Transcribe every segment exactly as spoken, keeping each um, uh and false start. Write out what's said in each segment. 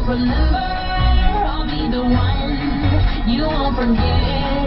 won't remember, I'll be the one you won't forget.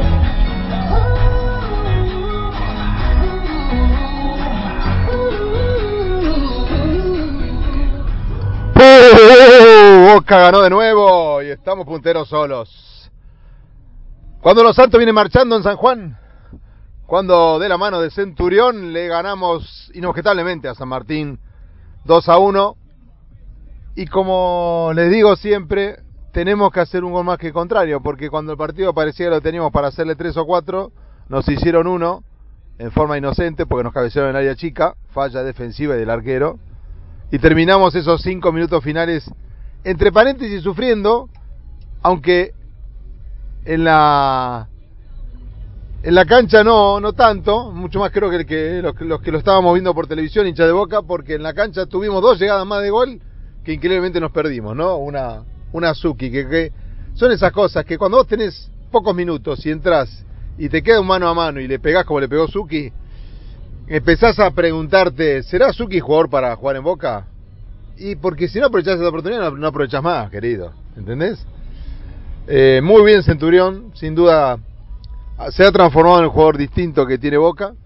¡Oh! Boca ganó de nuevo y estamos punteros solos. Cuando los Santos vienen marchando en San Juan, cuando de la mano de Centurión le ganamos inobjetablemente a San Martín dos a uno. Y como les digo siempre, tenemos que hacer un gol más que el contrario, porque cuando el partido parecía que lo teníamos para hacerle tres o cuatro, nos hicieron uno en forma inocente porque nos cabecearon en el área chica, falla defensiva del arquero. Y terminamos esos cinco minutos finales, entre paréntesis, sufriendo, aunque en la en la cancha no no tanto, mucho más creo que, que los, los que lo estábamos viendo por televisión, hincha de Boca, porque en la cancha tuvimos dos llegadas más de gol que increíblemente nos perdimos, ¿no? Una, una Suki, que, que son esas cosas que cuando vos tenés pocos minutos y entras y te queda un mano a mano y le pegás como le pegó Suki, empezás a preguntarte, ¿será Suki jugador para jugar en Boca? Y porque si no aprovechás esa oportunidad, no, no aprovechás más, querido, ¿entendés? Eh, muy bien Centurión, sin duda se ha transformado en un jugador distinto que tiene Boca,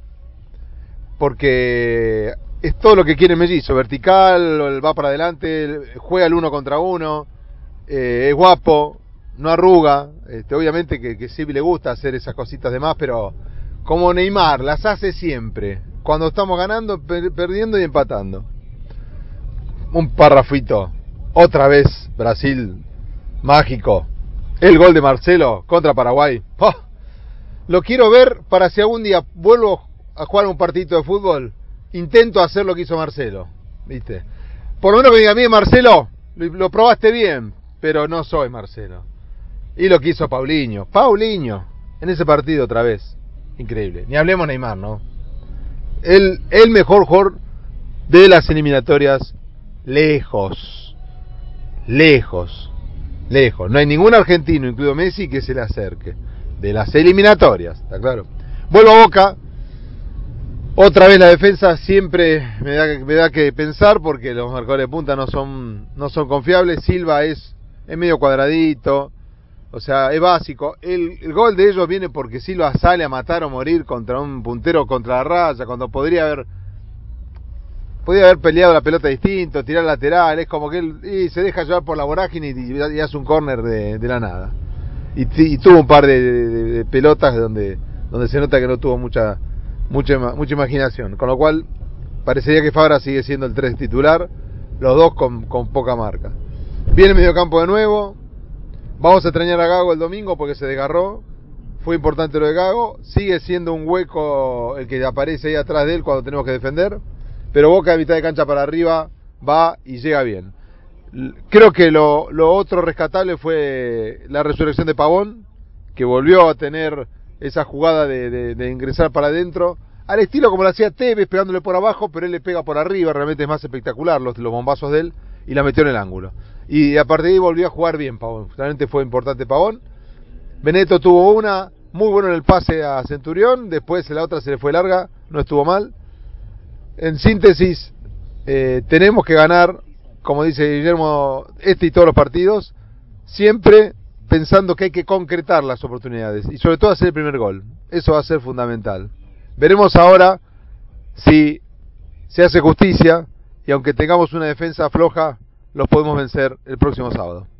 porque es todo lo que quiere Mellizo, vertical, va para adelante, juega el uno contra uno, eh, es guapo, no arruga, este, obviamente que, que sí le gusta hacer esas cositas de más, pero como Neymar, las hace siempre, cuando estamos ganando, per- perdiendo y empatando. Un parrafito, otra vez Brasil, mágico, el gol de Marcelo contra Paraguay. ¡Oh! Lo quiero ver para si algún día vuelvo a jugar un partidito de fútbol, intento hacer lo que hizo Marcelo, ¿viste? Por lo menos que diga, mire Marcelo, lo, lo probaste bien, pero no soy Marcelo. Y lo que hizo Paulinho, Paulinho, en ese partido otra vez, increíble. Ni hablemos Neymar, ¿no? El, el mejor jugador de las eliminatorias, lejos, lejos, lejos. No hay ningún argentino, incluido Messi, que se le acerque. De las eliminatorias, ¿está claro? Vuelvo a Boca. Otra vez la defensa siempre me da, me da que pensar porque los marcadores de punta no son, no son confiables. Silva es, es medio cuadradito, o sea, es básico. El, el gol de ellos viene porque Silva sale a matar o morir contra un puntero contra la raya, cuando podría haber podría haber peleado la pelota distinto, tirar lateral. Es como que él y se deja llevar por la vorágine y, y hace un córner de, de la nada. Y, y tuvo un par de, de, de pelotas donde, donde se nota que no tuvo mucha mucha mucha imaginación, con lo cual parecería que Fabra sigue siendo el tres titular, los dos con, con poca marca. Viene el mediocampo de nuevo, vamos a extrañar a Gago el domingo porque se desgarró, fue importante lo de Gago, sigue siendo un hueco el que aparece ahí atrás de él cuando tenemos que defender, pero Boca de mitad de cancha para arriba va y llega bien. Creo que lo, lo otro rescatable fue la resurrección de Pavón, que volvió a tener esa jugada de, de, de ingresar para adentro, al estilo como lo hacía Tevez, pegándole por abajo, pero él le pega por arriba, realmente es más espectacular los, los bombazos de él, y la metió en el ángulo. Y a partir de ahí volvió a jugar bien Pavón, realmente fue importante Pavón. Benedetto tuvo una, muy bueno en el pase a Centurión, después la otra se le fue larga, no estuvo mal. En síntesis, eh, tenemos que ganar, como dice Guillermo, este y todos los partidos, siempre pensando que hay que concretar las oportunidades y sobre todo hacer el primer gol. Eso va a ser fundamental. Veremos ahora si se hace justicia y aunque tengamos una defensa floja, los podemos vencer el próximo sábado.